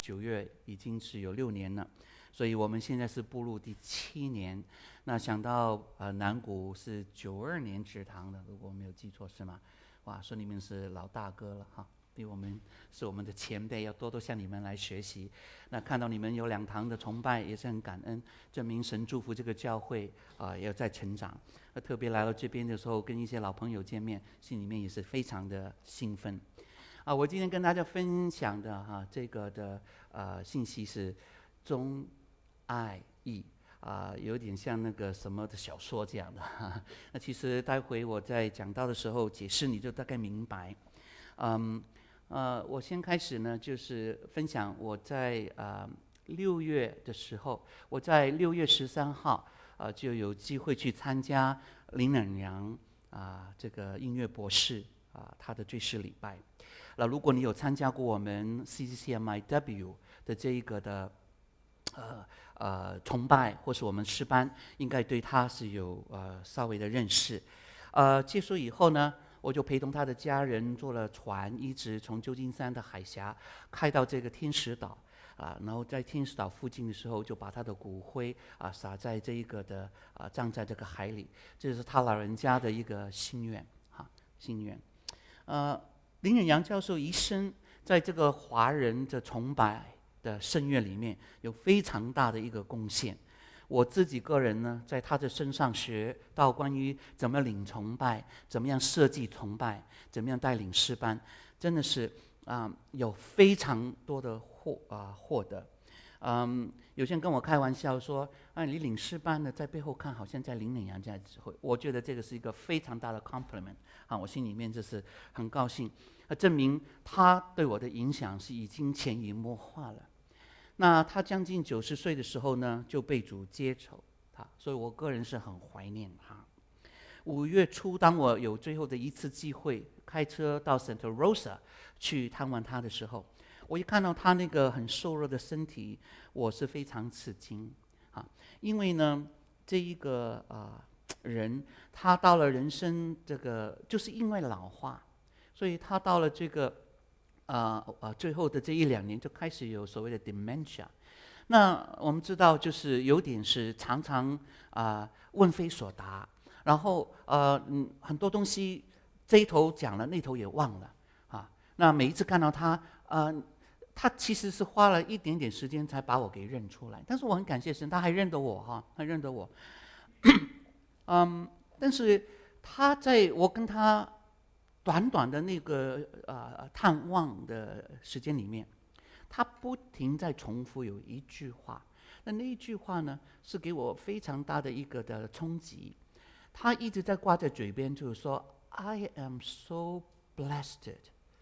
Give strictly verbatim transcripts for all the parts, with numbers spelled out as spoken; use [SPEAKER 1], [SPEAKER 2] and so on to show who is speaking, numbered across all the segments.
[SPEAKER 1] 九月已经是有六年了，所以我们现在是步入第七年。那想到呃南谷是九二年植堂的，如果我没有记错是吗？哇，说你们是老大哥了哈，比我们是我们的前辈，要多多向你们来学习。那看到你们有两堂的崇拜，也是很感恩，证明神祝福这个教会啊、呃，也在成长。那特别来到这边的时候，跟一些老朋友见面，心里面也是非常的兴奋。啊，我今天跟大家分享的哈、啊，这个的呃信息是忠爱义。啊、呃，有点像那个什么的小说这样的。哈那其实待会我在讲到的时候解释，你就大概明白。嗯，呃，我先开始呢，就是分享我在呃六月的时候，我在六月十三号呃就有机会去参加林冷阳啊、呃、这个音乐博士啊、呃、他的追思礼拜。那如果你有参加过我们 C C C M I W 的这一个的呃呃崇拜，或是我们诗班，应该对他是有呃稍微的认识。呃，结束以后呢，我就陪同他的家人坐了船，一直从旧金山的海峡开到这个天使岛啊，然后在天使岛附近的时候，就把他的骨灰啊撒在这一个的啊葬在这个海里，这是他老人家的一个心愿哈、啊、心愿。呃，林远阳教授一生在这个华人的崇拜的圣乐里面有非常大的一个贡献。我自己个人呢，在他的身上学到关于怎么领崇拜，怎么样设计崇拜，怎么样带领诗班，真的是啊、呃、有非常多的获啊、呃、获得。嗯，有些人跟我开玩笑说：“啊，你领诗班的在背后看，好像在林冷阳在指挥。”我觉得这个是一个非常大的 compliment 啊，我心里面就是很高兴，啊，证明他对我的影响是已经潜移默化了。那他将近九十岁的时候呢，就被主接走他，所以我个人是很怀念他。五月初，当我有最后的一次机会开车到 Santa Rosa 去探望他的时候，我一看到他那个很瘦弱的身体，我是非常吃惊啊，因为呢，这一个啊、呃、人，他到了人生这个，就是因为老化，所以他到了这个。呃呃，最后的这一两年就开始有所谓的 dementia。那我们知道，就是有点是常常啊、呃、问非所答，然后呃嗯很多东西这一头讲了，那头也忘了啊。那每一次看到他，呃，他其实是花了一点点时间才把我给认出来，但是我很感谢神，他还认得我哈，他认得我。嗯，但是他在我跟他短短的那个呃探望的时间里面，他不停在重复有一句话，那那一句话呢，是给我非常大的一个的冲击。他一直在挂在嘴边，就是说 "I am so blessed."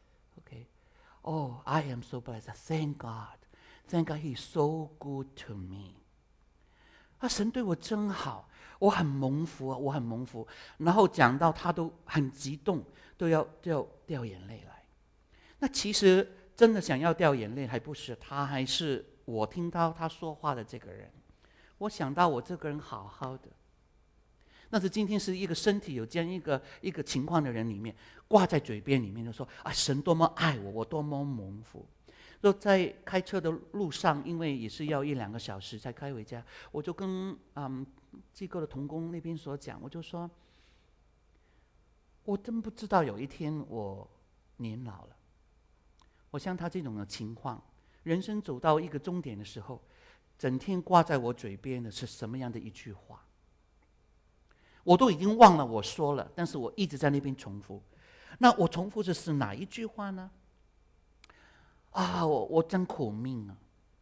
[SPEAKER 1] OK， oh, I am so blessed. Thank God, thank God He is so good to me. 啊，神对我真好，我很蒙福啊，我很蒙福。然后讲到他都很激动，都要都要掉眼泪来。那其实真的想要掉眼泪，还不是他，还是我听到他说话的这个人。我想到我这个人好好的，但是今天是一个身体有这样一个一个情况的人里面，挂在嘴边里面就说啊，神多么爱我，我多么蒙福。就在开车的路上，因为也是要一两个小时才开回家，我就跟嗯机构的同工那边所讲，我就说，我真不知道有一天我年老了，我像他这种的情况，人生走到一个终点的时候，整天挂在我嘴边的是什么样的一句话，我都已经忘了我说了，但是我一直在那边重复。那我重复的是哪一句话呢？啊，我我真苦命啊！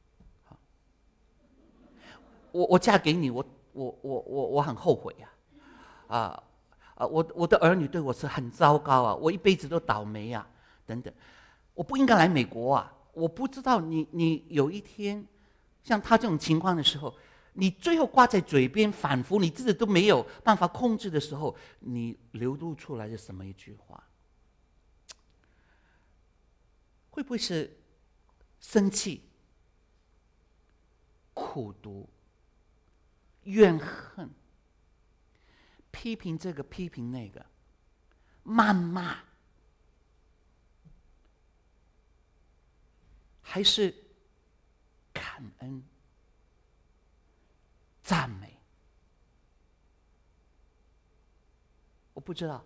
[SPEAKER 1] 我我嫁给你，我我我我我很后悔呀、啊！啊啊，我我的儿女对我是很糟糕啊，我一辈子都倒霉啊，等等，我不应该来美国啊！我不知道你你有一天像他这种情况的时候，你最后挂在嘴边，反复你自己都没有办法控制的时候，你流露出来的什么一句话？会不会是生气、苦毒、怨恨、批评这个批评那个、谩骂，还是感恩、赞美。我不知道，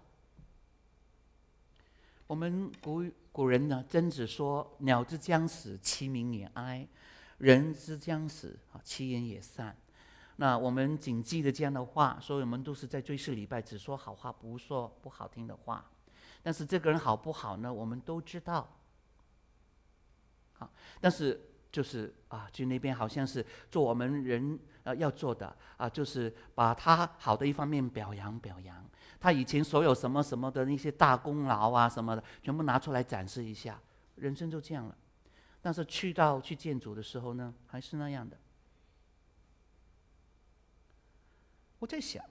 [SPEAKER 1] 我们古古人呢，曾子说：“鸟之将死，其鸣也哀；人之将死，啊，其言也善。”那我们谨记的这样的话，所以我们都是在追思礼拜，只说好话，不说不好听的话。但是这个人好不好呢？我们都知道。好，但是就是啊，去那边好像是做我们人呃要做的啊，就是把他好的一方面表扬表扬。他以前所有什么什么的那些大功劳啊什么的，全部拿出来展示一下。人生就这样了。但是去到去见主的时候呢，还是那样的。我在想，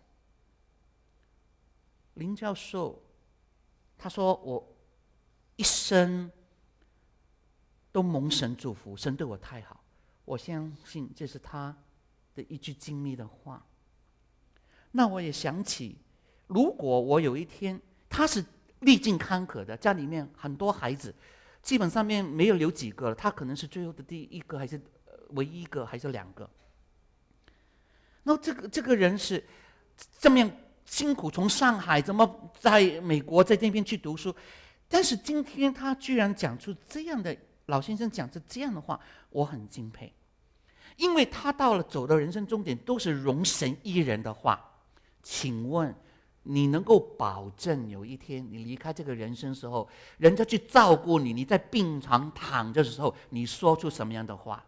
[SPEAKER 1] 林教授他说我一生都蒙神祝福，神对我太好，我相信这是他的一句经历的话。那我也想起，如果我有一天他是历尽坎坷的，家里面很多孩子，基本上面没有留几个了，他可能是最后的第一个，还是唯一一个，还是两个。那这个这个人是这么样辛苦，从上海怎么在美国在那边去读书，但是今天他居然讲出这样的，老先生讲出这样的话，我很敬佩，因为他到了走到人生终点都是容神一人的话。请问你能够保证有一天你离开这个人生时候，人家去照顾你，你在病床躺着的时候，你说出什么样的话？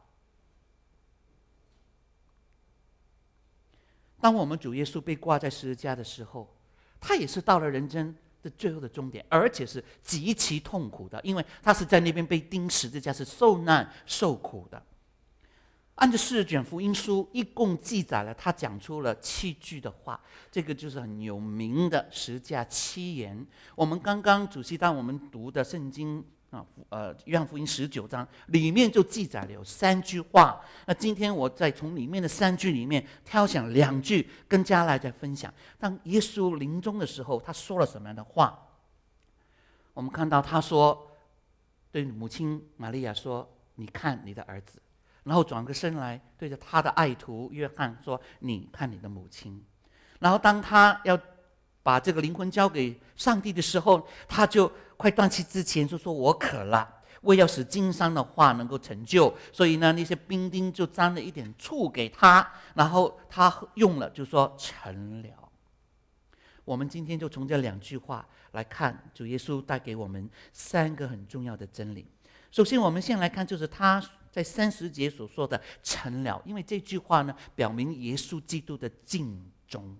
[SPEAKER 1] 当我们主耶稣被挂在十字架的时候，他也是到了人生的最后的终点，而且是极其痛苦的，因为他是在那边被钉十字架，是受难受苦的。按照四卷福音书一共记载了他讲出了七句的话，这个就是很有名的十架七言。我们刚刚主席当我们读的圣经啊，呃，约翰福音十九章里面就记载了有三句话。那今天我再从里面的三句里面挑选两句跟家来再分享。当耶稣临终的时候，他说了什么样的话？我们看到他说，对母亲玛利亚说：“你看你的儿子。”然后转个身来，对着他的爱徒约翰说：“你看你的母亲。”然后当他要把这个灵魂交给上帝的时候，他就快断气之前就说：“我渴了。”为要使经上的话能够成就，所以呢，那些兵丁就沾了一点醋给他，然后他用了，就说成了。我们今天就从这两句话来看，主耶稣带给我们三个很重要的真理。首先，我们先来看，就是他在三十节所说的“成了”，因为这句话呢，表明耶稣基督的尽忠。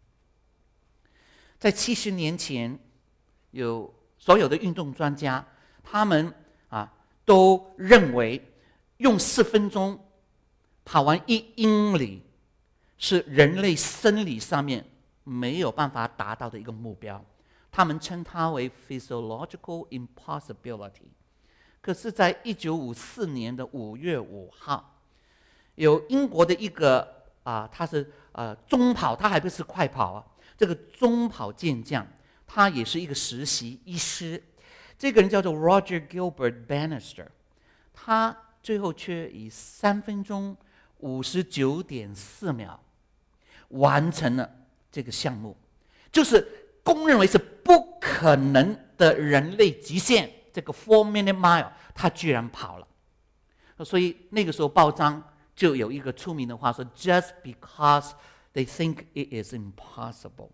[SPEAKER 1] 在七十年前，有所有的运动专家，他们啊都认为，用四分钟跑完一英里，是人类生理上面没有办法达到的一个目标，他们称它为 physiological impossibility。可是在一九五四年的五月五号，有英国的一个啊，他是呃中跑，他还不是快跑啊，这个中跑健将，他也是一个实习医师，这个人叫做 Roger Gilbert Bannister， 他最后却以三分钟五十九点四秒完成了这个项目，就是公认为是不可能的人类极限。这个 four minute mile， 他居然跑了，所以那个时候报章就有一个出名的话说 ：“Just because they think it is impossible，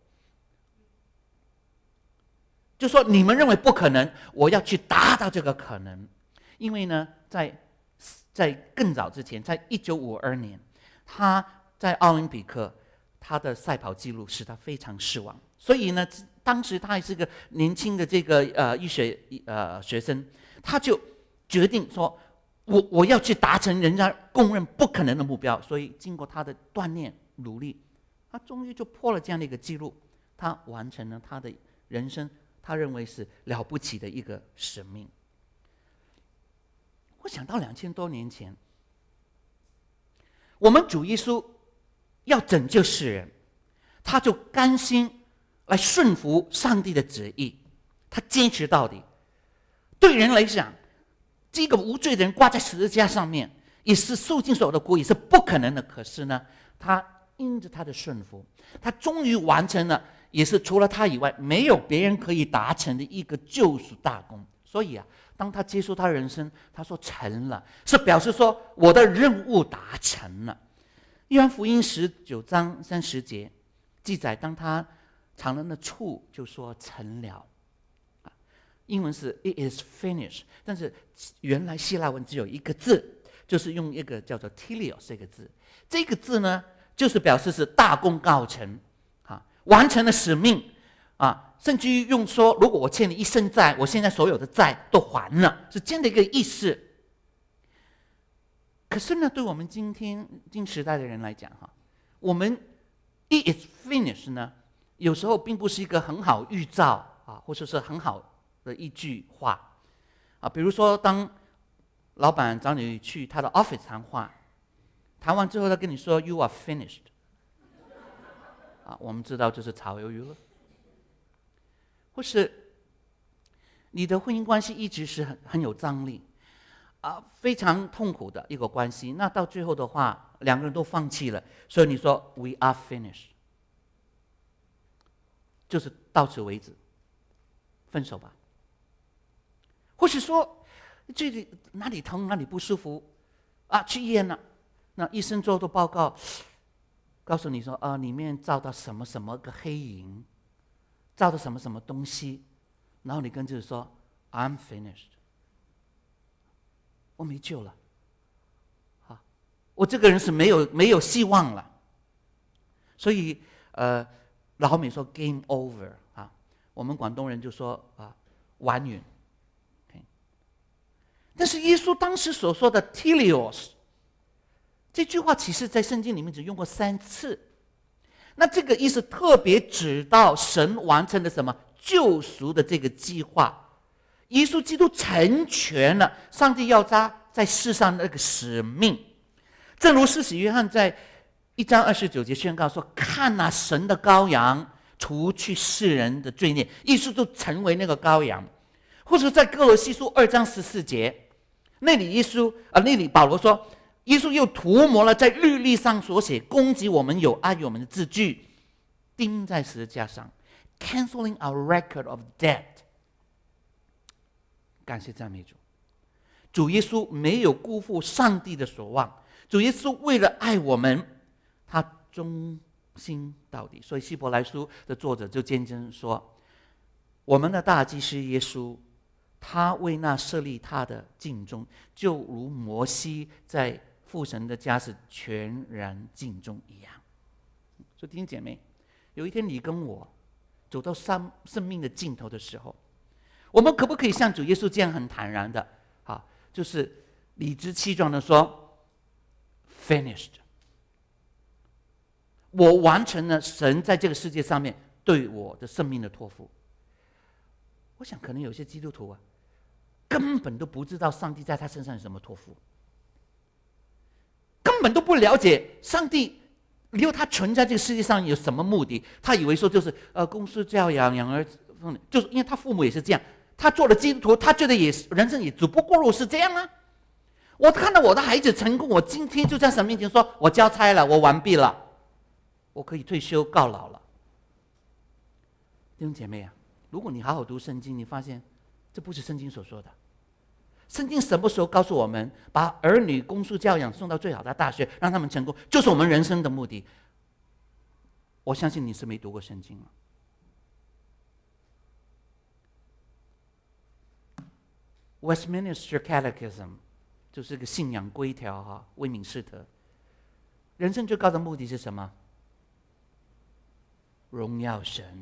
[SPEAKER 1] 就说你们认为不可能，我要去达到这个可能。”因为呢，在在更早之前，在一九五二年，他在奥林匹克他的赛跑记录使他非常失望，所以呢。当时他还是个年轻的这个呃医学呃学生，他就决定说，我我要去达成人家公认不可能的目标。所以经过他的锻炼努力，他终于就破了这样的一个记录，他完成了他的人生，他认为是了不起的一个使命。我想到两千多年前，我们主耶稣要拯救世人，他就甘心来顺服上帝的旨意，他坚持到底。对人来讲，这个无罪的人挂在十字架上面， 也是受尽所有的苦，也是不可能的。可是呢，他因着他的顺服，他终于完成了，也是除了他以外没有别人可以达成的一个救赎大功。所以啊，当他接受他人生，他说成了，是表示说我的任务达成了。约翰福音十九章三十节记载，当他尝了那醋，就说成了。英文是 it is finished， 但是原来希腊文只有一个字，就是用一个叫做 teleos 这个字。这个字呢，就是表示是大功告成，啊，完成了使命啊，甚至于用说，如果我欠你一生债，我现在所有的债都还了，是这样的一个意思。可是呢，对我们今天今时代的人来讲，哈，我们 it is finished 呢，有时候并不是一个很好预兆啊，或者是很好的一句话啊。比如说，当老板找你去他的 office 谈话，谈完之后他跟你说 "You are finished"， 啊，我们知道这是炒鱿鱼了。或是你的婚姻关系一直是很很有张力。啊，非常痛苦的一个关系，那到最后的话，两个人都放弃了，所以你说 "We are finished"， 就是到此为止，分手吧。或是说，这里哪里疼哪里不舒服，啊，去医院了，那医生做的报告，告诉你说啊，里面照到什么什么个黑影，照到什么什么东西，然后你跟自己说 "I'm finished"。我没救了，啊，我这个人是没有没有希望了，所以呃，老美说 game over 啊，我们广东人就说啊，完远。Okay. 但是耶稣当时所说的 teleos 这句话，其实在圣经里面只用过三次，那这个意思特别指到神完成了什么救赎的这个计划。耶稣基督成全了上帝要他在世上的那个使命，正如施洗约翰在一章二十九节宣告说：“看哪，神的羔羊，除去世人的罪孽。”耶稣就成为那个羔羊。或者在哥罗西书二章十四节，那里耶稣啊，那里保罗说，耶稣又涂抹了在律例上所写攻击我们有爱于我们的字句，钉在十字架上 ，canceling our record of debt。感谢赞美主，主耶稣没有辜负上帝的所望，主耶稣为了爱我们，他忠心到底。所以希伯来书的作者就见证说，我们的大祭司耶稣，他为那设立他的尽忠，就如摩西在父神的家是全然尽忠一样。所以弟兄姐妹，有一天你跟我走到生生命的尽头的时候，我们可不可以像主耶稣这样很坦然的，啊，就是理直气壮的说 ，finished， 我完成了神在这个世界上面对我的生命的托付。我想可能有些基督徒啊，根本都不知道上帝在他身上有什么托付，根本都不了解上帝留他存在这个世界上有什么目的。他以为说就是呃，公司教养养儿，就是因为他父母也是这样。他做了基督徒，他觉得也是人生也只不过如是这样啊。我看到我的孩子成功，我今天就在神面前说，我交差了，我完毕了，我可以退休告老了。弟兄姐妹啊，如果你好好读圣经，你发现这不是圣经所说的。圣经什么时候告诉我们，把儿女公书教养送到最好的大学，让他们成功，就是我们人生的目的？我相信你是没读过圣经了。Westminster Catechism 就是个信仰规条哈，威敏士德。人生最高的目的是什么？荣耀神。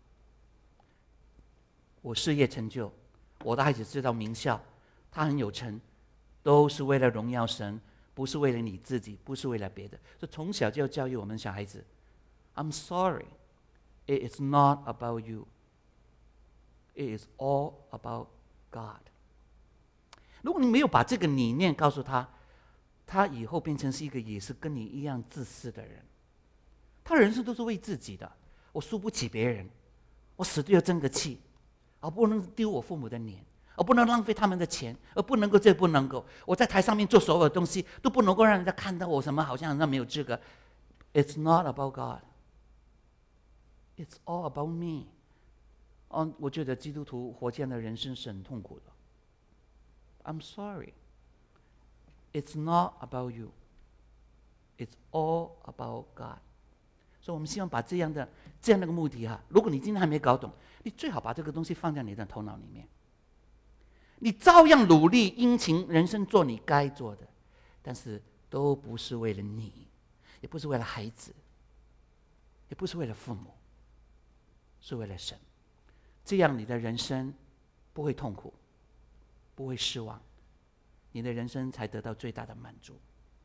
[SPEAKER 1] 我事业成就，我的孩子知道名校，他很有成，都是为了荣耀神，不是为了你自己，不是为了别的。所以从小就要教育我们小孩子 ，I'm sorry, it is not about you, it is all about God。如果你没有把这个理念告诉他，他以后变成是一个也是跟你一样自私的人。他人生都是为自己的，我输不起别人，我死都要争个气，而不能丢我父母的脸， 而不能浪费他们的钱，而不能够这不能够，我在台上面做所有的东西都不能够让人家看到我什么，好像那没有资格。It's not about God. It's all about me. 哦，我觉得基督徒活这样的人生是很痛苦的。I'm sorry. It's not about you. It's all about God. 所以我们希望把这样的这样的一个目的哈，如果你今天还没搞懂，你最好把这个东西放在你的头脑里面。你照样努力殷勤人生做你该做的，但是都不是为了你，也不是为了孩子，也不是为了父母，是为了神。这样你的人生不会痛苦，不会失望，你的人生才得到最大的满足。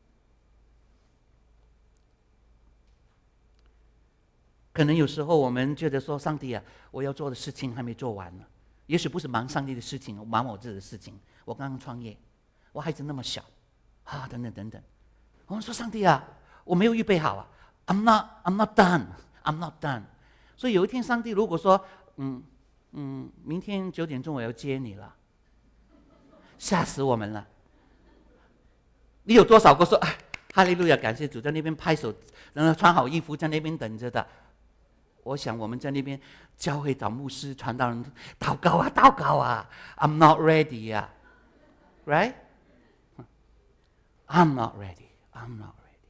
[SPEAKER 1] 可能有时候我们觉得说，上帝啊，我要做的事情还没做完呢。也许不是忙上帝的事情，忙我自己的事情。我刚刚创业，我孩子那么小，啊，等等等等。我们说上帝啊，我没有预备好啊 ，I'm not, I'm not done, I'm not done。所以有一天，上帝如果说，嗯嗯，明天九点钟我要接你了，吓死我们了。你有多少个说，哎，哈利路亚，感谢主，在那边拍手，然后穿好衣服在那边等着的？我想我们在那边教会找牧师传道人祷告啊祷告啊 I'm not ready 啊 Right I'm not ready I'm not ready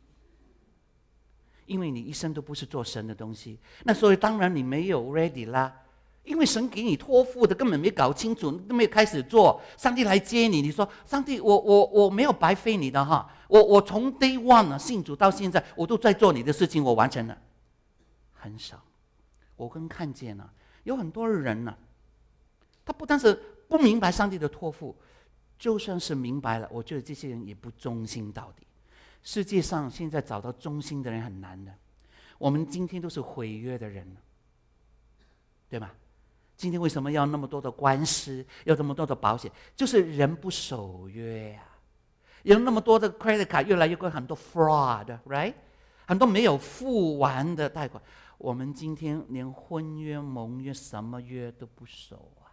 [SPEAKER 1] 因为你一生都不是做神的东西，那所以当然你没有 ready 啦，因为神给你托付的根本没搞清楚，都没有开始做，上帝来接你，你说上帝我我我没有白费你的哈，我我从 day one 啊信主到现在我都在做你的事情，我完成了。很少，我更看见了有很多人呢、啊，他不但是不明白上帝的托付，就算是明白了，我觉得这些人也不忠心到底。世界上现在找到忠心的人很难的，我们今天都是毁约的人，对吗？今天为什么要那么多的官司，要那么多的保险？就是人不守约呀、啊，有那么多的 credit card 越来越贵，很多 fraud，right？ 很多没有付完的贷款。我们今天连婚约盟约什么约都不守啊，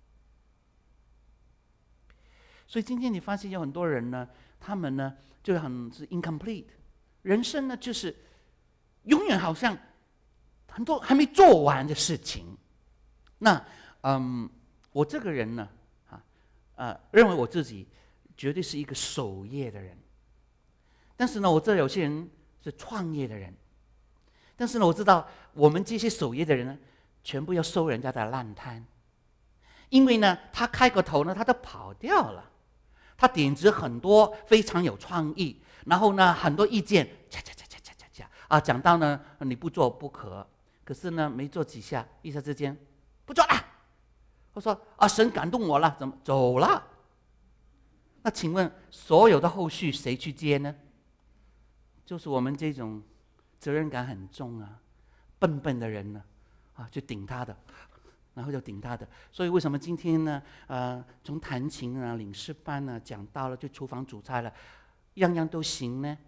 [SPEAKER 1] 所以今天你发现有很多人呢，他们呢就很是 incomplete， 人生呢就是永远好像很多还没做完的事情。那嗯，我这个人呢，啊呃，认为我自己绝对是一个守业的人，但是呢，我这有些人是创业的人。但是呢，我知道我们这些守业的人呢，全部要收人家的烂摊，因为呢，他开个头呢，他都跑掉了，他点子很多，非常有创意，然后呢，很多意见，恰恰恰恰恰恰恰啊，讲到呢，你不做不可，可是呢，没做几下，一下之间不做了。我说啊，神感动我了，怎么走了？那请问所有的后续谁去接呢？就是我们这种责任感很重啊，笨笨的人呢，啊，就顶他的，然后就顶他的。所以为什么今天呢？呃，从弹琴啊、领诗班啊，讲到了就厨房煮菜了，样样都行呢？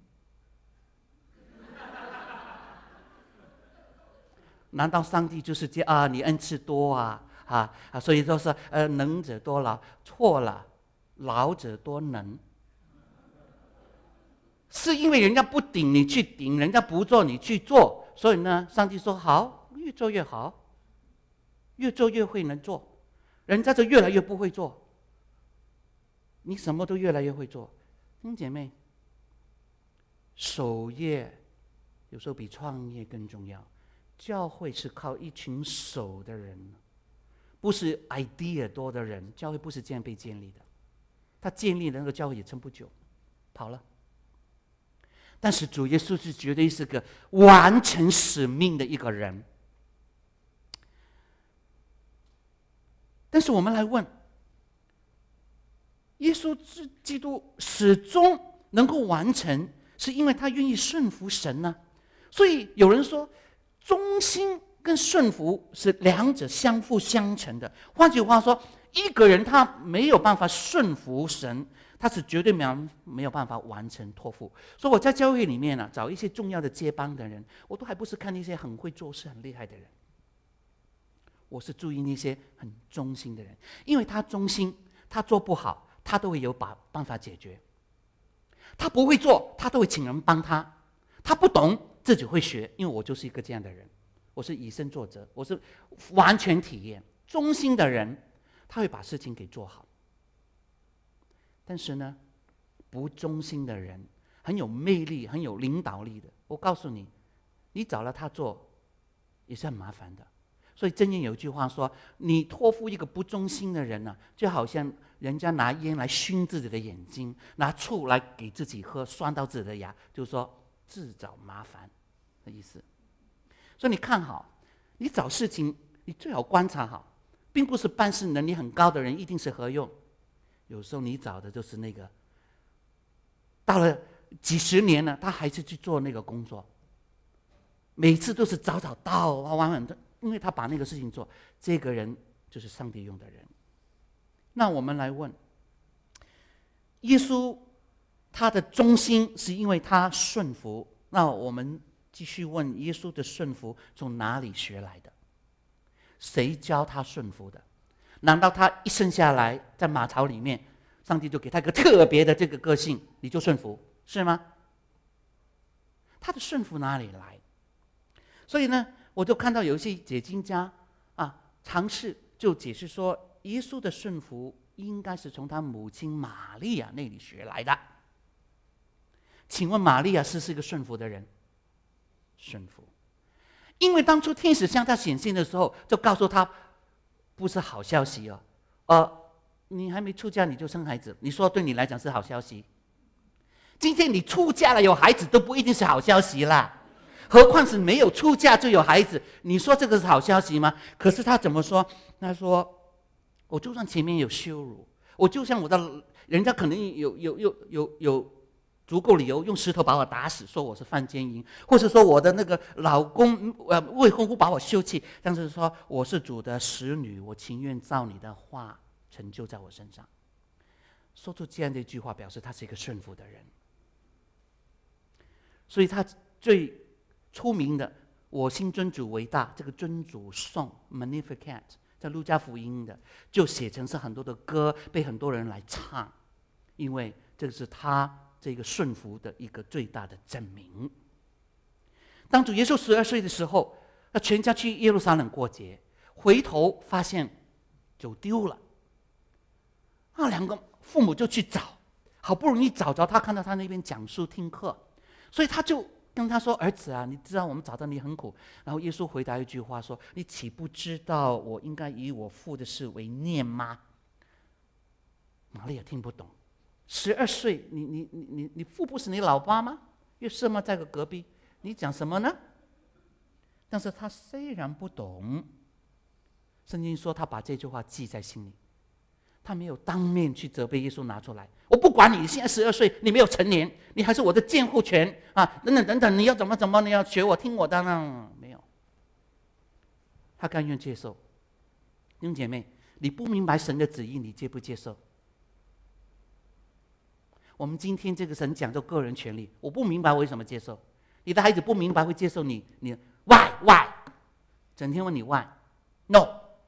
[SPEAKER 1] 难道上帝就是这啊？你恩赐多啊，啊啊！所以说是呃，能者多劳，错了，劳者多能。是因为人家不顶你去顶，人家不做你去做，所以呢，上帝说好，越做越好，越做越会能做，人家就越来越不会做，你什么都越来越会做。弟兄姐妹，守业有时候比创业更重要。教会是靠一群守的人，不是 idea 多的人。教会不是这样被建立的，他建立的那个教会也撑不久，跑了。但是主耶稣是绝对是个完成使命的一个人。但是我们来问，耶稣基督始终能够完成，是因为他愿意顺服神呢、啊？所以有人说，忠心跟顺服是两者相辅相成的。换句话说，一个人他没有办法顺服神，他是绝对没有没有办法完成托付。所以我在教会里面呢、啊，找一些重要的接班的人，我都还不是看一些很会做事、很厉害的人。 我是注意那些很忠心的人，因为他忠心，他做不好，他都会有把办法解决。他不会做，他都会请人帮他。他不懂，自己会学，因为我就是一个这样的人，我是以身作则，我是完全体验。忠心的人，他会把事情给做好。但是呢，不忠心的人，很有魅力、很有领导力的，我告诉你，你找了他做，也是很麻烦的。所以箴言有一句话说，你托付一个不忠心的人呢、啊，就好像人家拿烟来熏自己的眼睛，拿醋来给自己喝，酸到自己的牙，就是说自找麻烦的意思。所以你看好，你找事情你最好观察好，并不是办事能力很高的人一定是合用，有时候你找的就是那个到了几十年了，他还是去做那个工作，每次都是早早到晚晚的，因为他把那个事情做，这个人就是上帝用的人。那我们来问，耶稣他的忠心是因为他顺服，那我们继续问，耶稣的顺服从哪里学来的？谁教他顺服的？难道他一生下来在马槽里面，上帝就给他一个特别的这个个性，你就顺服，是吗？他的顺服哪里来？所以呢，我就看到有一些解经家啊，尝试就解释说，耶稣的顺服应该是从他母亲玛利亚那里学来的。请问玛利亚是不是一个顺服的人？顺服，因为当初天使向他显现的时候，就告诉他不是好消息哦，呃，你还没出嫁你就生孩子，你说对你来讲是好消息？今天你出嫁了有孩子都不一定是好消息啦，何况是没有出嫁就有孩子，你说这个是好消息吗？可是他怎么说？他说，我就算前面有羞辱，我就像我的人家可能有有有有有足够理由用石头把我打死，说我是犯奸淫，或者说我的那个老公呃未婚夫把我休弃，但是说我是主的使女，我情愿照你的话成就在我身上。说出这样的一句话，表示他是一个顺服的人。所以他最出名的“我心尊主为大”这个尊主颂 Magnificat， 在路加福音的就写成是很多的歌，被很多人来唱，因为这个是他这个顺服的一个最大的证明。当主耶稣十二岁的时候，他全家去耶路撒冷过节，回头发现酒丢了，那两个父母就去找，好不容易找着他，看到他那边讲述听课，所以他就跟他说：“儿子啊，你知道我们找到你很苦。”然后耶稣回答一句话说：“你岂不知道我应该以我父的事为念吗？”玛利亚听不懂，十二岁，你你你你你父不是你老爸吗？约瑟吗？在个隔壁，你讲什么呢？但是他虽然不懂，圣经说他把这句话记在心里，他没有当面去责备耶稣拿出来。我不管你现在十二岁，你没有成年，你还是我的监护权啊！等等等等，你要怎么怎么，你要学我，听我的呢？没有，他甘愿接受。弟兄姐妹，你不明白神的旨意，你接不接受？我们今天这个神讲究个人权利，我不明白为什么接受。你的孩子不明白会接受你，你 why why， 整天问你 why no。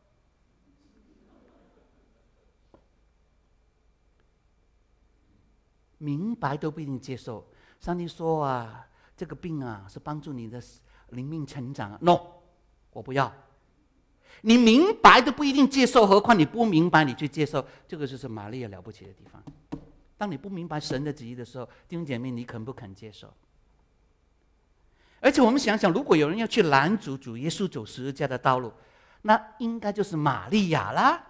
[SPEAKER 1] 明白都不一定接受。上帝说啊，这个病啊是帮助你的灵命成长啊 ，no， 我不要。你明白都不一定接受，何况你不明白你去接受，这个就是玛利亚了不起的地方。当你不明白神的旨意的时候，弟兄姐妹，你肯不肯接受？而且我们想想，如果有人要去拦阻主耶稣走十字架的道路，那应该就是玛利亚啦。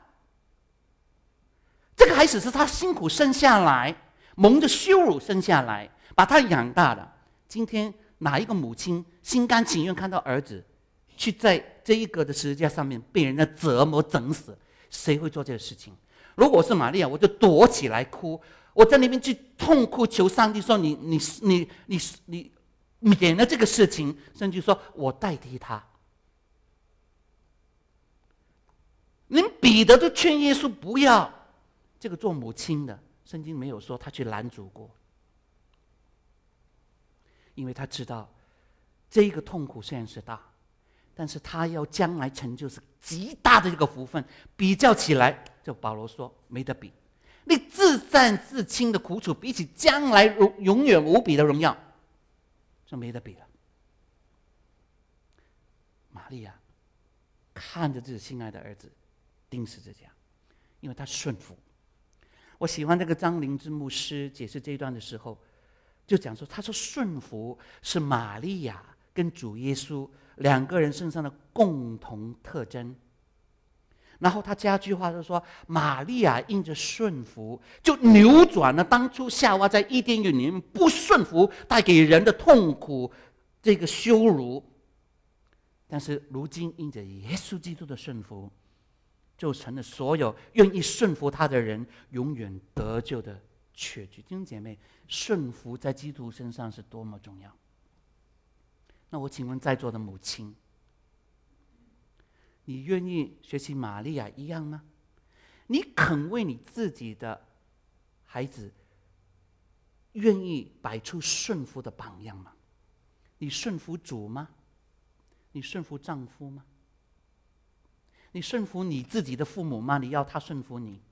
[SPEAKER 1] 这个孩子是他辛苦生下来，蒙着羞辱生下来，把他养大的。今天哪一个母亲心甘情愿看到儿子去在这一个的十字架上面被人家折磨整死？谁会做这个事情？如果我是玛利亚，我就躲起来哭，我在那边去痛哭求上帝说：“你你你你你免了这个事情。”甚至说我代替他。连彼得都劝耶稣不要这个做母亲的，圣经没有说他去拦阻过，因为他知道这一个痛苦虽然是大， 但是他要将来成就是极大的一个福分。比较起来，就保罗说没得比。你自战自轻的苦楚，比起将来永远无比的荣耀，就没得比了。玛利亚看着自己心爱的儿子钉十字架，因为他顺服。我喜欢这个张灵芝牧师解释这一段的时候，就讲说，他说顺服是玛利亚跟主耶稣两个人身上的共同特征。然后他加句话就说，玛利亚因着顺服，就扭转了当初夏娃在伊甸园里面不顺服带给人的痛苦，这个羞辱。但是如今因着耶稣基督的顺服，就成了所有愿意顺服他的人永远得救的确据。弟兄姐妹，顺服在基督身上是多么重要。那我请问在座的母亲，你愿意学习玛利亚一样吗？你肯为你自己的孩子愿意摆出顺服的榜样吗？你顺服主吗？你顺服丈夫吗？你顺服你自己的父母吗？你要他顺服你？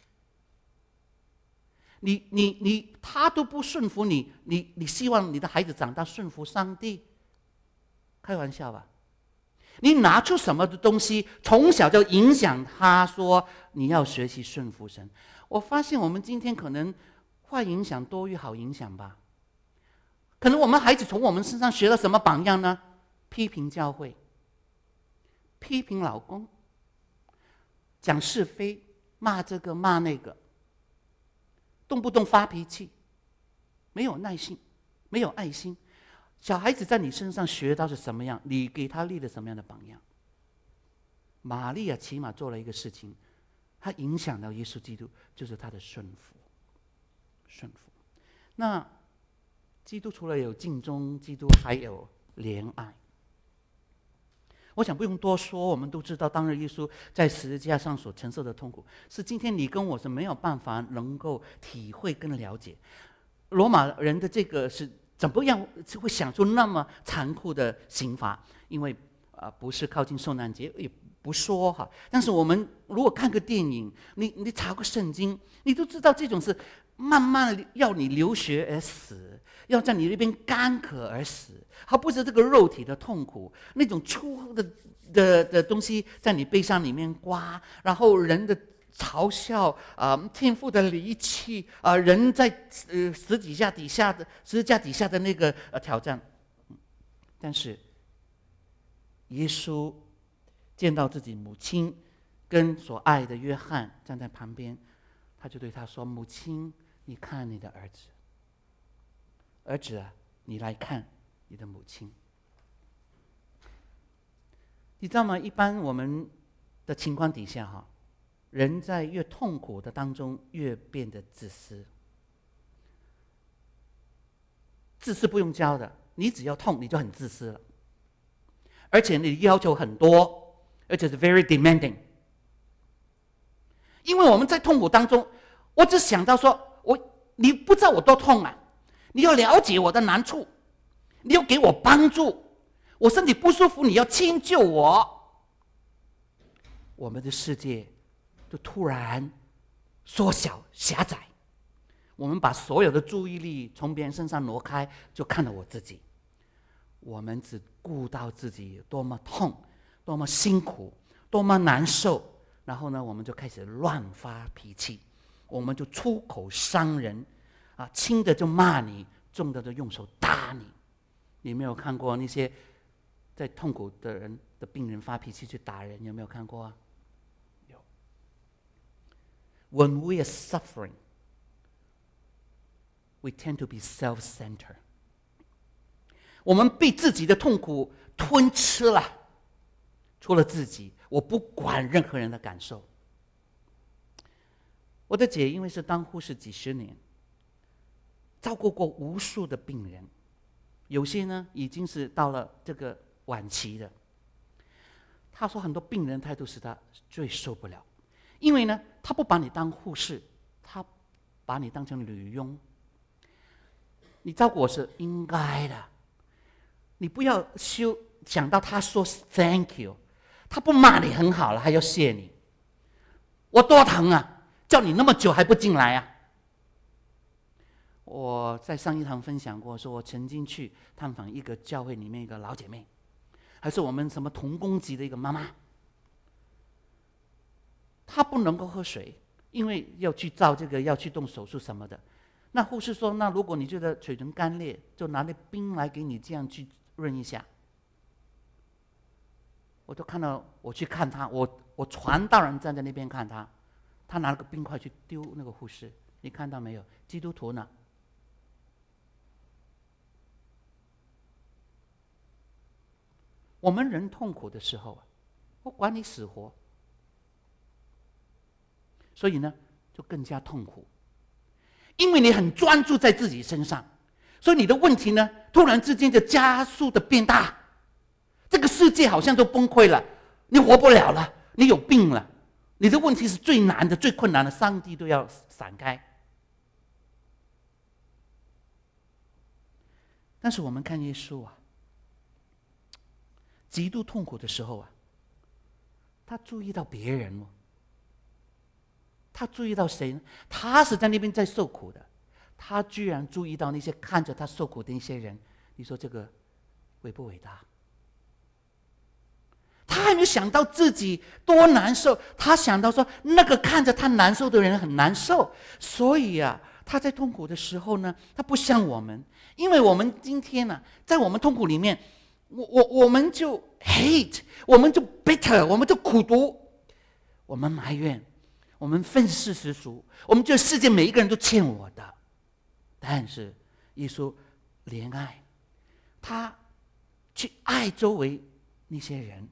[SPEAKER 1] 你你你，他都不顺服你，你你希望你的孩子长大顺服上帝？开玩笑吧！你拿出什么的东西，从小就影响他说你要学习顺服神？我发现我们今天可能坏影响多于好影响吧。可能我们孩子从我们身上学了什么榜样呢？批评教会，批评老公，讲是非，骂这个骂那个，动不动发脾气，没有耐心，没有爱心。小孩子在你身上学到是什么样，你给他立了什么样的榜样？玛利亚起码做了一个事情，她影响到耶稣基督，就是她的顺服。顺服。那基督除了有尽忠，基督还有怜爱。我想不用多说，我们都知道当日耶稣在十字架上所承受的痛苦，是今天你跟我是没有办法能够体会跟了解。罗马人的这个是怎么样会想出那么残酷的刑罚？因为啊、呃，不是靠近受难节，也不说哈。但是我们如果看个电影，你你查个圣经，你都知道这种是慢慢的要你流血而死，要在你那边干渴而死，而不是这个肉体的痛苦，那种粗的的的东西在你背上里面刮，然后人的嘲笑啊、呃，天父的离弃啊、呃，人在呃十字架底下的十字架底下的那个呃挑战。但是耶稣见到自己母亲跟所爱的约翰站在旁边，他就对他说：“母亲，你看你的儿子。儿子啊，你来看你的母亲。”你知道吗？一般我们的情况底下哈。人在越痛苦的当中，越变得自私。自私不用教的，你只要痛，你就很自私了。而且你要求很多，而且是 very demanding。因为我们在痛苦当中，我只想到说，我你不知道我多痛啊，你要了解我的难处，你要给我帮助，我身体不舒服，你要迁就我。我们的世界就突然缩小狭窄，我们把所有的注意力从别人身上挪开，就看了我自己。我们只顾到自己多么痛，多么辛苦，多么难受，然后呢，我们就开始乱发脾气，我们就出口伤人，啊，轻的就骂你，重的就用手打你。你没有看过那些在痛苦的人的病人发脾气去打人，有没有看过啊？When we are suffering, we tend to be self-centered. 我们被自己的痛苦吞吃了，除了自己，我不管任何人的感受。我的姐因为是当护士几十年，照顾过无数的病人，有些呢已经是到了这个晚期的。她说很多病人态度使她最受不了。因为呢，他不把你当护士，他把你当成女佣。你照顾我是应该的，你不要羞， 想到他说 thank you， 他不骂你很好了，还要谢你，我多疼啊，叫你那么久还不进来啊。我在上一堂分享过，说我曾经去探访一个教会里面一个老姐妹，还是我们什么同工级的一个妈妈，她不能够喝水，因为要去照这个要去动手术什么的。那护士说，那如果你觉得嘴唇干裂，就拿点冰来给你这样去润一下。我就看到，我去看她，我我传道人站在那边看她，她拿了个冰块去丢那个护士，你看到没有？基督徒呢？我们人痛苦的时候啊，我管你死活，所以呢，就更加痛苦。因为你很专注在自己身上，所以你的问题呢，突然之间就加速的变大。这个世界好像都崩溃了，你活不了了，你有病了，你的问题是最难的、最困难的，上帝都要闪开。但是我们看耶稣啊，极度痛苦的时候啊，他注意到别人哦。他注意到谁呢？他是在那边在受苦的，他居然注意到那些看着他受苦的一些人，你说这个伟不伟大？他还没有想到自己多难受，他想到说那个看着他难受的人很难受，所以啊，他在痛苦的时候呢，他不像我们，因为我们今天呢、啊，在我们痛苦里面，我我我们就 hate， 我们就 bitter， 我们就苦毒，我们埋怨。我们愤世嫉俗，我们觉得世界每一个人都欠我的。但是耶稣怜爱，他去爱周围那些人。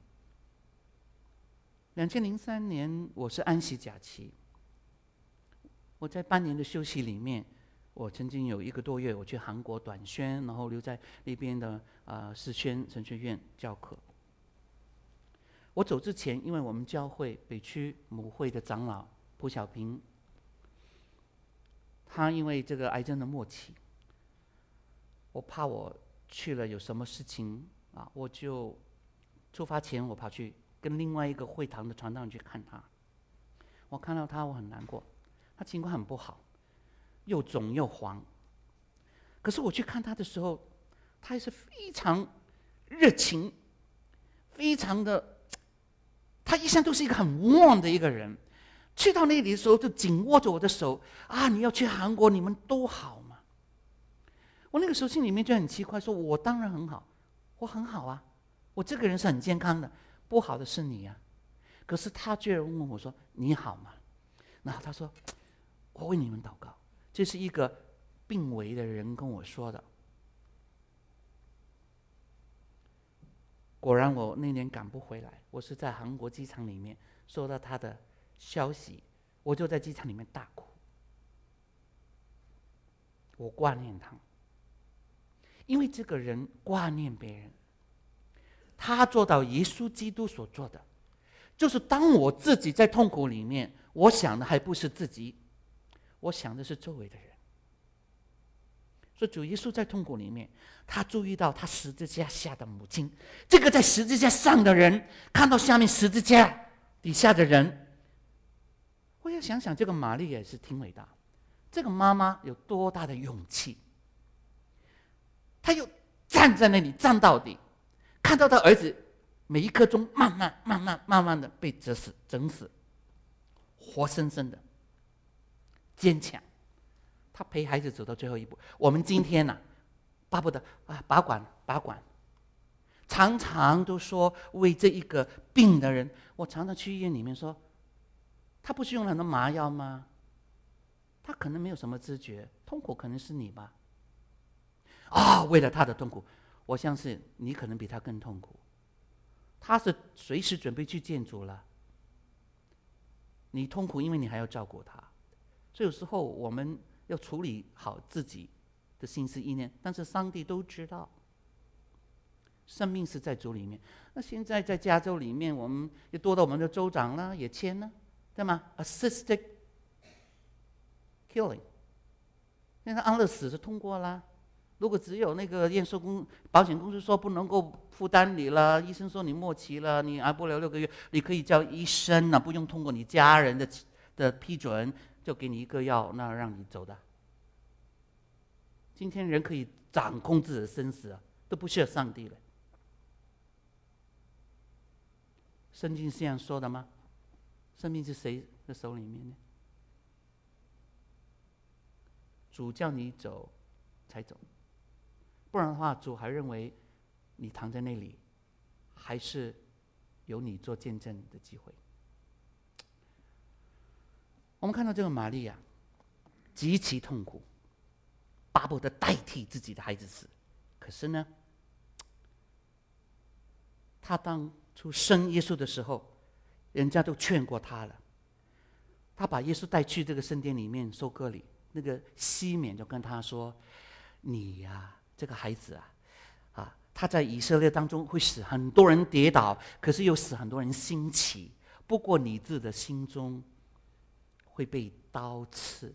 [SPEAKER 1] 二零零三年我是安息假期，我在半年的休息里面，我曾经有一个多月我去韩国短宣，然后留在那边的呃世宣神学院教课。我走之前，因为我们教会北区母会的长老蒲小平，他因为这个癌症的末期，我怕我去了有什么事情啊，我就出发前我跑去跟另外一个会堂的传道人去看他。我看到他，我很难过，他情况很不好，又肿又黄。可是我去看他的时候，他也是非常热情，非常的，他一向都是一个很 warm 的一个人。去到那里的时候，就紧握着我的手啊！你要去韩国，你们都好吗？我那个时候心里面就很奇怪，说我当然很好，我很好啊，我这个人是很健康的，不好的是你啊。可是他居然问我说：“你好吗？”然后他说：“我为你们祷告。”这是一个病危的人跟我说的。果然，我那年赶不回来，我是在韩国机场里面收到他的消息，我就在机场里面大哭。我挂念他，因为这个人挂念别人，他做到耶稣基督所做的，就是当我自己在痛苦里面，我想的还不是自己，我想的是周围的人。所以主耶稣在痛苦里面，他注意到他十字架下的母亲，这个在十字架上的人看到下面十字架底下的人。我要想想，这个玛丽也是挺伟大，这个妈妈有多大的勇气，她又站在那里站到底，看到她儿子每一刻钟慢慢慢慢慢慢的被折死整死，活生生的坚强，她陪孩子走到最后一步。我们今天呢、啊，巴不得啊拔管拔管，常常都说为这一个病的人，我常常去医院里面说，他不是用了很多麻药吗？他可能没有什么知觉，痛苦可能是你吧。啊、哦，为了他的痛苦，我相信你可能比他更痛苦。他是随时准备去见主了，你痛苦，因为你还要照顾他。所以有时候我们要处理好自己的心思意念，但是上帝都知道。生命是在主里面。那现在在加州里面，我们也多到我们的州长啦，也签了。对吗 ？Assisted killing， 现在安乐死是通过啦， 如果只有那个验收公保险公司说不能够负担你了，医生说你末期了，你挨不了六个月，你可以叫医生呢、啊，不用通过你家人的的批准，就给你一个药，那让你走的。今天人可以掌控自己的生死啊，都不需要上帝了。圣经是这样说的吗？生命是谁的手里面呢？主叫你走才走，不然的话，主还认为你躺在那里，还是有你做见证的机会。我们看到这个玛利亚极其痛苦，巴不得代替自己的孩子死，可是呢，他当初生耶稣的时候，人家都劝过他了。他把耶稣带去这个圣殿里面收割礼，那个西缅就跟他说：“你呀、啊，这个孩子啊，啊，他在以色列当中会使很多人跌倒，可是又使很多人兴起。不过你自己的心中会被刀刺。”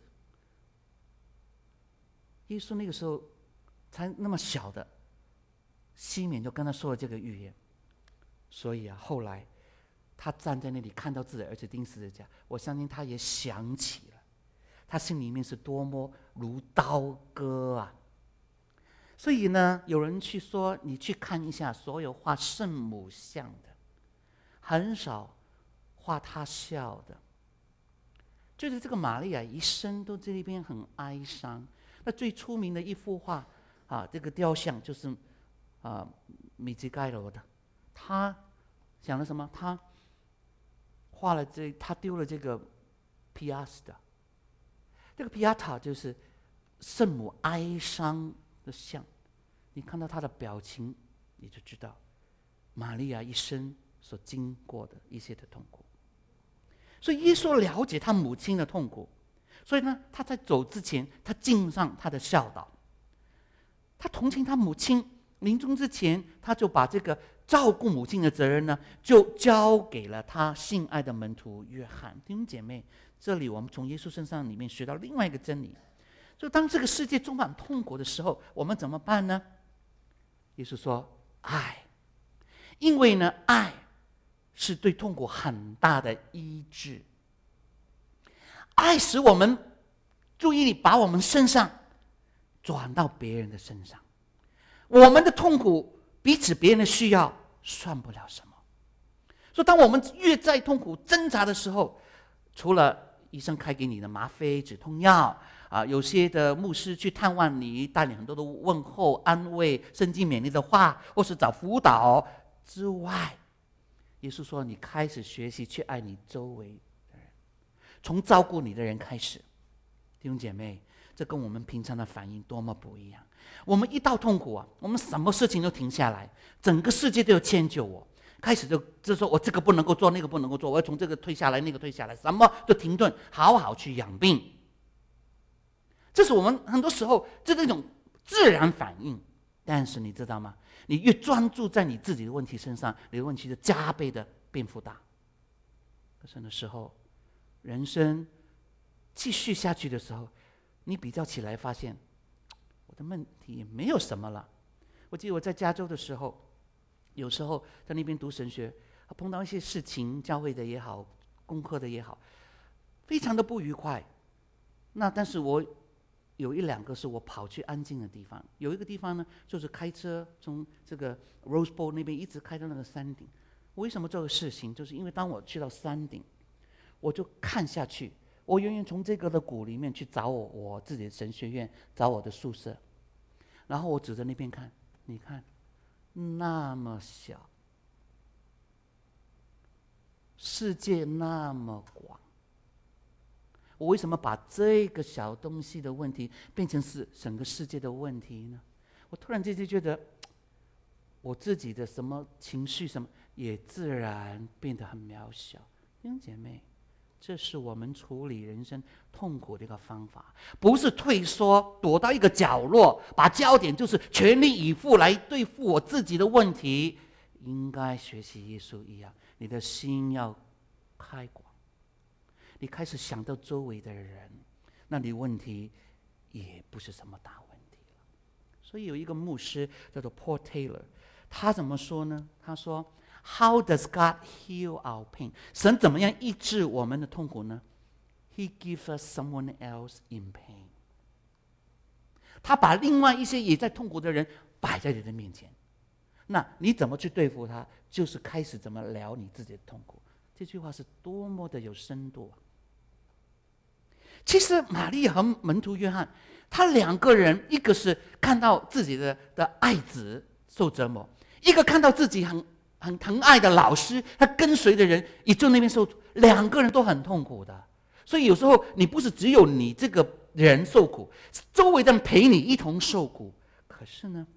[SPEAKER 1] 耶稣那个时候才那么小的，西缅就跟他说了这个预言。所以啊，后来他站在那里看到自己的儿子钉十字架，我相信他也想起了，他心里面是多么如刀割啊！所以呢，有人去说，你去看一下所有画圣母像的，很少画她笑的。就是这个玛利亚一生都这边很哀伤。那最出名的一幅画啊，这个雕像就是啊米吉盖罗的，他想了什么？他画了这，他丢了这个皮亚斯的，这个皮亚塔就是圣母哀伤的像。你看到他的表情，你就知道玛利亚一生所经过的一些的痛苦。所以耶稣了解他母亲的痛苦，所以呢，他在走之前，他尽上他的孝道。他同情他母亲，临终之前，他就把这个照顾母亲的责任呢，就交给了他心爱的门徒约翰。弟兄姐妹，这里我们从耶稣身上里面学到另外一个真理，就当这个世界充满痛苦的时候，我们怎么办呢？耶稣说：“爱，因为呢，爱是对痛苦很大的医治。爱使我们注意力把我们身上转到别人的身上，我们的痛苦彼此别人的需要算不了什么。所以当我们越在痛苦挣扎的时候，除了医生开给你的吗啡止痛药啊，有些的牧师去探望你，带你很多的问候、安慰、圣经勉励的话，或是找辅导之外，耶稣说，你开始学习去爱你周围的人，从照顾你的人开始。弟兄姐妹，这跟我们平常的反应多么不一样。我们一到痛苦啊，我们什么事情都停下来，整个世界都要迁就我，开始就就说我这个不能够做，那个不能够做，我要从这个退下来，那个退下来，什么都停顿，好好去养病。这是我们很多时候这是一种自然反应。但是你知道吗？你越专注在你自己的问题身上，你的问题就加倍的变复大。可是那时候，人生继续下去的时候，你比较起来发现，我的问题也没有什么了。我记得我在加州的时候，有时候在那边读神学，碰到一些事情，教会的也好，功课的也好，非常的不愉快。那但是我有一两个是我跑去安静的地方，有一个地方呢，就是开车从这个 Rose Bowl 那边一直开到那个山顶。我为什么做个事情？就是因为当我去到山顶，我就看下去，我远远从这个的谷里面去找我我自己的神学院，找我的宿舍，然后我指着那边看，你看，那么小，世界那么广。我为什么把这个小东西的问题变成是整个世界的问题呢？我突然间就觉得，我自己的什么情绪什么也自然变得很渺小。弟兄姐妹，这是我们处理人生痛苦的一个方法，不是退缩躲到一个角落，把焦点就是全力以赴来对付我自己的问题。应该学习耶稣一样，你的心要开广。你开始想到周围的人，那你问题也不是什么大问题了。 所以有一个牧师叫做 Paul Taylor， 他怎么说呢？他说 How does God heal our pain？ 神怎么样医治我们的痛苦呢？ He gives us someone else in pain。 他把另外一些也在痛苦的人摆在你的面前，那你怎么去对付他？就是开始怎么聊你自己的痛苦。这句话是多么的有深度啊！其实玛利亚和门徒约翰，他两个人，一个是看到自己的的爱子受折磨，一个看到自己很很疼爱的老师，他跟随的人也就那边受，两个人都很痛苦的。所以有时候你不是只有你这个人受苦，周围的人陪你一同受苦。可是呢，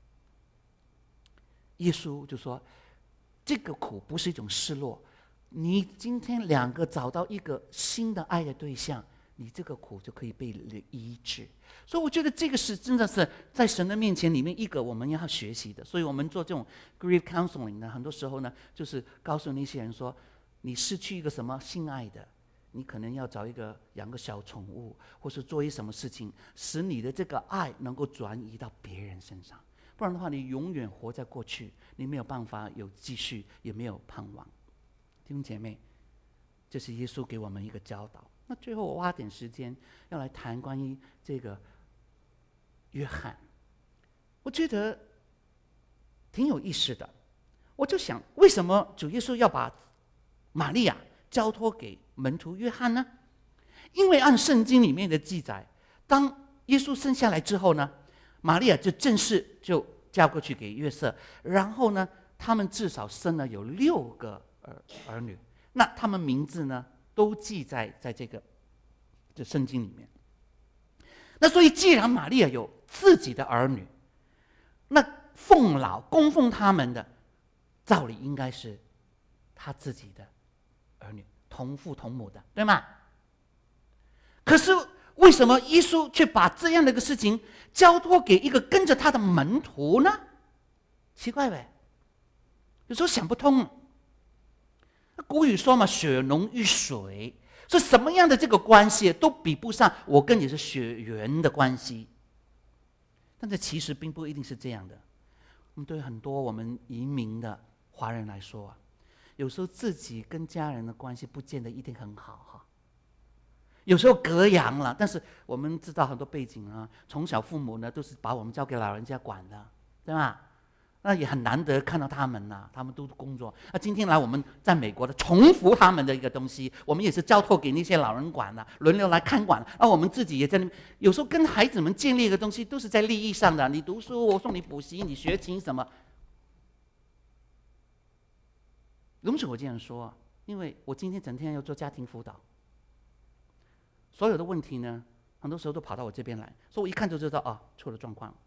[SPEAKER 1] 耶稣就说，这个苦不是一种失落，你今天两个找到一个新的爱的对象，你这个苦就可以被医治。所以我觉得这个是真的是在神的面前里面一个我们要学习的。所以我们做这种 grief counseling 呢，很多时候呢，就是告诉那些人说，你失去一个什么心爱的，你可能要找一个养个小宠物，或是做一什么事情，使你的这个爱能够转移到别人身上。不然的话，你永远活在过去，你没有办法有继续，也没有盼望。弟兄姐妹，这是耶稣给我们一个教导。那最后我花点时间要来谈关于这个约翰，我觉得挺有意思的。我就想，为什么主耶稣要把玛利亚交托给门徒约翰呢？因为按圣经里面的记载，当耶稣生下来之后呢，玛利亚就正式就嫁过去给约瑟，然后呢，他们至少生了有六个儿儿女，那他们名字呢都记载在这个这圣经里面。那所以既然玛利亚有自己的儿女，那奉老供奉他们的，照理应该是他自己的儿女，同父同母的，对吗？可是为什么耶稣却把这样的一个事情交托给一个跟着他的门徒呢？奇怪呗，有时候想不通。古语说嘛，血浓于水，所以什么样的这个关系都比不上我跟你是血缘的关系。但这其实并不一定是这样的。我们对很多我们移民的华人来说啊，有时候自己跟家人的关系不见得一定很好哈。有时候隔洋了，但是我们知道很多背景啊，从小父母呢都是把我们交给老人家管的，对吧？那也很难得看到他们呐、啊，他们都工作。那今天来我们在美国的重复他们的一个东西，我们也是交托给那些老人管了、啊，轮流来看管。而我们自己也在那边，有时候跟孩子们建立一个东西，都是在利益上的。你读书，我送你补习，你学琴什么？容许我这样说，因为我今天整天要做家庭辅导，所有的问题呢，很多时候都跑到我这边来，所以我一看就知道啊，出了状况。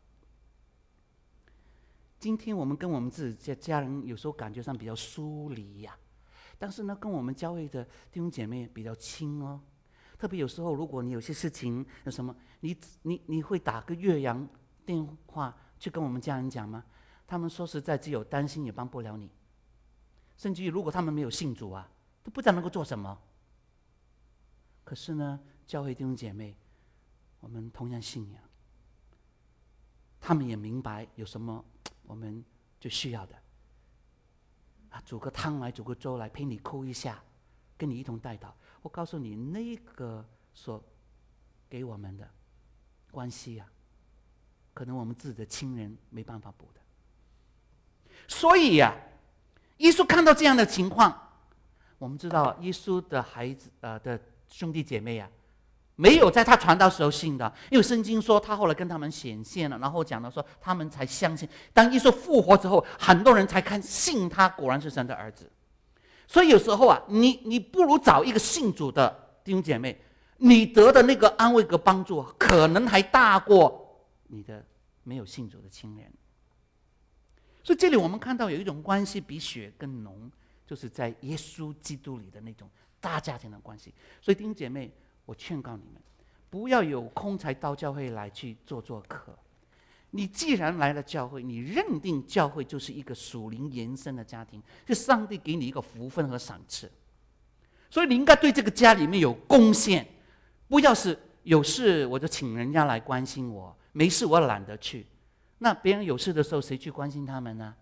[SPEAKER 1] 今天我们跟我们自己的家人有时候感觉上比较疏离呀、啊，但是呢，跟我们教会的弟兄姐妹比较亲哦。特别有时候，如果你有些事情有什么，你你你会打个越洋电话去跟我们家人讲吗？他们说实在，只有担心也帮不了你。甚至于如果他们没有信主啊，都不知道能够做什么。可是呢，教会弟兄姐妹，我们同样信仰，他们也明白有什么我们就需要的啊，煮个汤来，煮个粥来，陪你哭一下，跟你一同代祷。我告诉你，那个所给我们的关系啊，可能我们自己的亲人没办法补的。所以呀、啊，耶稣看到这样的情况，我们知道耶稣的孩子呃的兄弟姐妹啊，没有在他传道时候信的，因为圣经说他后来跟他们显现了，然后讲到说他们才相信。当耶稣复活之后，很多人才看信他果然是神的儿子。所以有时候啊，你你不如找一个信主的弟兄姐妹，你得的那个安慰和帮助，可能还大过你的没有信主的亲人。所以这里我们看到有一种关系比血更浓，就是在耶稣基督里的那种大家庭的关系。所以弟兄姐妹，我劝告你们，不要有空才到教会来去做做客。你既然来了教会，你认定教会就是一个属灵延伸的家庭，是上帝给你一个福分和赏赐，所以你应该对这个家里面有贡献，不要是有事我就请人家来关心我，没事我懒得去。 那别人有事的时候，谁去关心他们呢？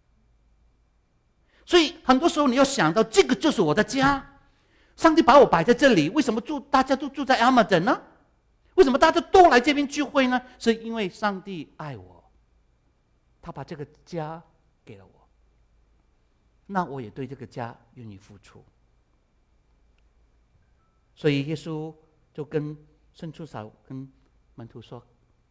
[SPEAKER 1] 所以很多时候你要想到，这个就是我的家，上帝把我摆在这里，为什么住大家都住在 Edmonton 呢？为什么大家都来这边聚会呢？是因为上帝爱我，他把这个家给了我，那我也对这个家愿意付出。所以耶稣就跟伸出手跟门徒说：“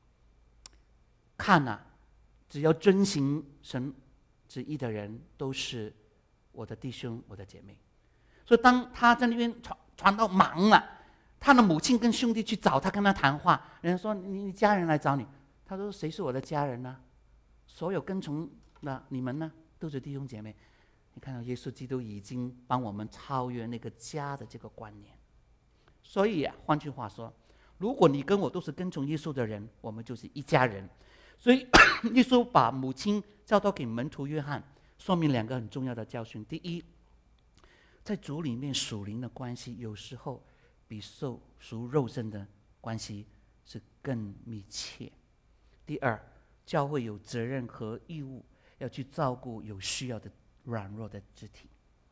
[SPEAKER 1] 看啊，只要遵行神旨意的人，都是我的弟兄，我的姐妹。”所以当他在那边传传到忙了，他的母亲跟兄弟去找他，跟他谈话。人家说：“你你家人来找你。”他说：“谁是我的家人呢？所有跟从的你们呢，都是弟兄姐妹。”你看到耶稣基督已经帮我们超越那个家的这个观念。所以啊，换句话说，如果你跟我都是跟从耶稣的人，我们就是一家人。所以耶稣把母亲交托给门徒约翰，说明两个很重要的教训。第一，在主里面属灵的关系，有时候比受属肉身的关系是更密切。第二，教会有责任和义务要去照顾有需要的软弱的肢体。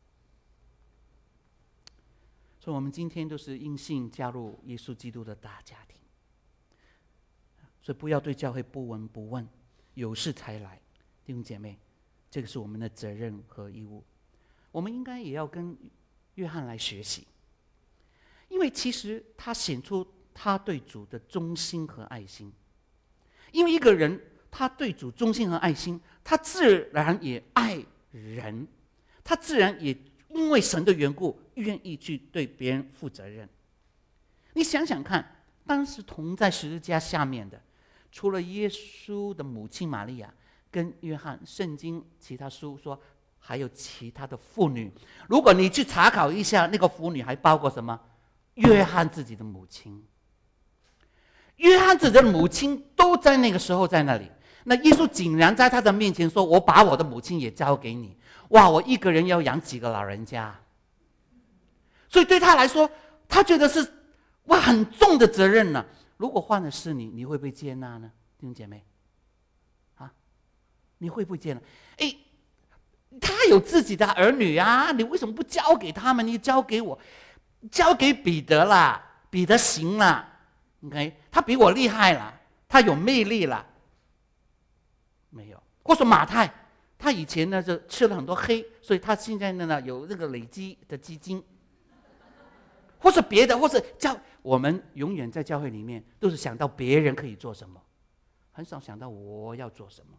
[SPEAKER 1] 所以我们今天都是因信加入耶稣基督的大家庭，所以不要对教会不闻不问，有事才来。弟兄姐妹，这个是我们的责任和义务。我们应该也要跟约翰来学习，因为其实他显出他对主的忠心和爱心。因为一个人他对主忠心和爱心，他自然也爱人，他自然也因为神的缘故，愿意去对别人负责任。你想想看，当时同在十字架下面的，除了耶稣的母亲玛利亚跟约翰，圣经其他书说还有其他的妇女。如果你去查考一下，那个妇女还包括什么？约翰自己的母亲，约翰自己的母亲都在那个时候在那里。那耶稣竟然在他的面前说：“我把我的母亲也交给你。”哇，我一个人要养几个老人家？所以对他来说，他觉得是哇很重的责任呢、啊。如果换的是你，你会不会接纳呢？弟兄姐妹，啊，你会不会接纳？哎，他有自己的儿女啊，你为什么不交给他们？你交给我，交给彼得啦，彼得行啦 ，OK， 他比我厉害啦，他有魅力啦。没有，或者马太，他以前呢就吃了很多黑，所以他现在呢有那个累积的基金，或是别的，或是教我们永远在教会里面都是想到别人可以做什么，很少想到我要做什么。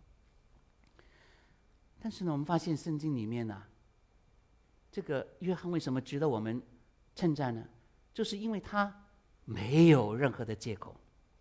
[SPEAKER 1] 但是呢，我们发现圣经里面呢、啊，这个约翰为什么值得我们称赞呢？就是因为他没有任何的借口，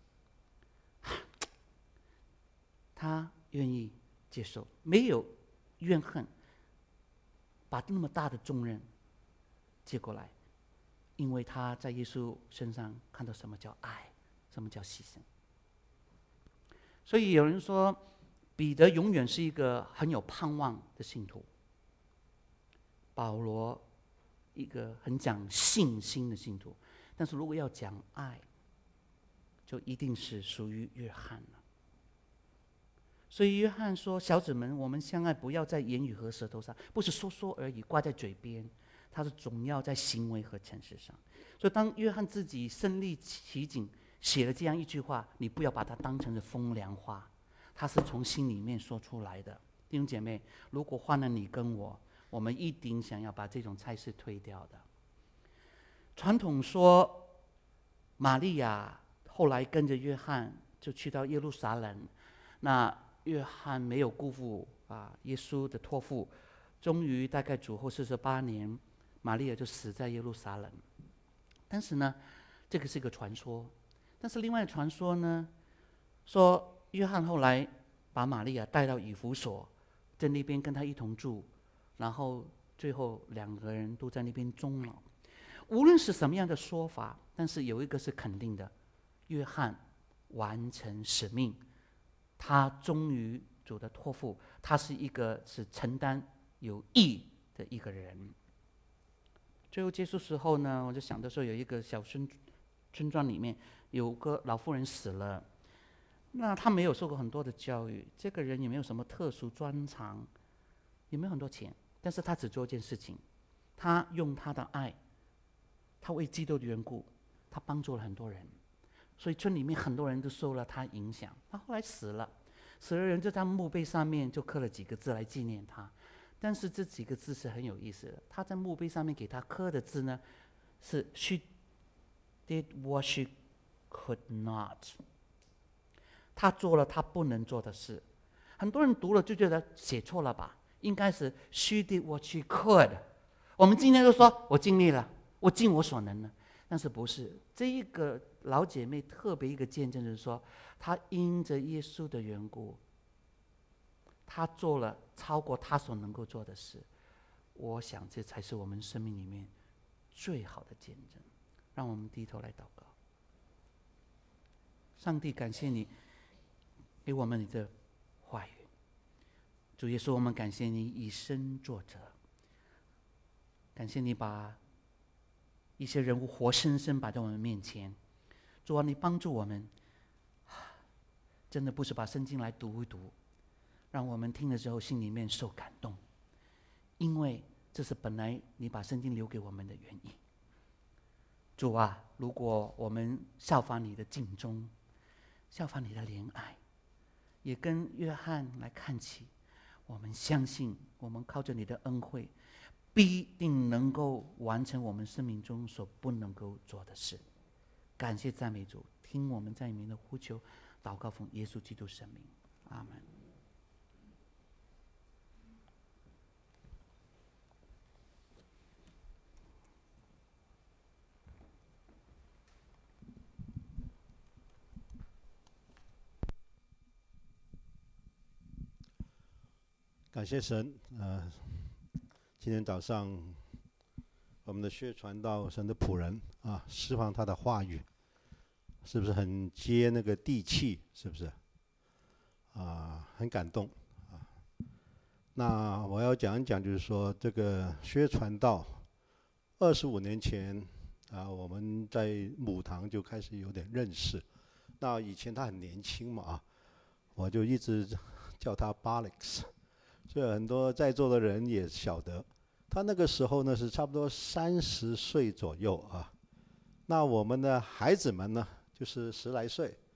[SPEAKER 1] 他愿意接受，没有怨恨，把那么大的重任接过来，因为他在耶稣身上看到什么叫爱，什么叫牺牲。所以有人说，彼得永远是一个很有盼望的信徒，保罗一个很讲信心的信徒，但是如果要讲爱，就一定是属于约翰了。所以约翰说：“小子们，我们相爱，不要在言语和舌头上，不是说说而已，挂在嘴边，他是总要在行为和诚实上。”所以当约翰自己身历其境写了这样一句话，你不要把它当成是风凉话，他是从心里面说出来的。弟兄姐妹，如果换了你跟我，我们一定想要把这种差事推掉的。传统说，玛利亚后来跟着约翰就去到耶路撒冷，那约翰没有辜负啊耶稣的托付，终于大概主后四十八年，玛利亚就死在耶路撒冷。但是呢，这个是一个传说。但是另外传说呢，说约翰后来把玛利亚带到以弗所，在那边跟他一同住，然后最后两个人都在那边终老。无论是什么样的说法，但是有一个是肯定的，约翰完成使命，他忠于主的托付，他是一个是承担有义的一个人。最后结束时候呢，我就想的时候，有一个小村村庄里面有个老妇人死了， 那他没有受过很多的教育，这个人也没有什么特殊专长，也没有很多钱，但是他只做一件事情，他用他的爱，他为基督的缘故，他帮助了很多人，所以村里面很多人都受了他影响。他后来死了，死了人就在墓碑上面就刻了几个字来纪念他，但是这几个字是很有意思的。他在墓碑上面给他刻的字呢，是 She did what she could not。他做了他不能做的事。很多人读了就觉得写错了吧，应该是 She did what she could。我们今天就说我尽力了，我尽我所能了，但是不是。这一个老姐妹特别一个见证就是说，她因着耶稣的缘故，她做了超过她所能够做的事。我想这才是我们生命里面最好的见证。让我们低头来祷告。上帝，感谢你给我们你的话语。主耶稣，我们感谢你以身作则，感谢你把一些人物活生生摆在我们面前。主啊，你帮助我们，真的不是把圣经来读一读，让我们听了之后心里面受感动，因为这是本来你把圣经留给我们的原因。主啊，如果我们效法你的尽忠，效法你的怜爱，也跟约翰来看齐，我们相信我们靠着你的恩惠，必定能够完成我们生命中所不能够做的事。感谢赞美主，听我们在你面的呼求祷告，奉耶稣基督圣名，阿门。
[SPEAKER 2] 感谢神，呃，今天早上我们的薛传道神的仆人啊，释放他的话语，是不是很接那个地气？是不是？啊，很感动啊。那我要讲一讲，就是说这个薛传道，二十五年前啊，我们在母堂就开始有点认识。那以前他很年轻嘛啊，我就一直叫他 Balix。所以很多在座的人也晓得，他那个时候呢是差不多三十岁左右啊。那我们的孩子们呢，就是十来岁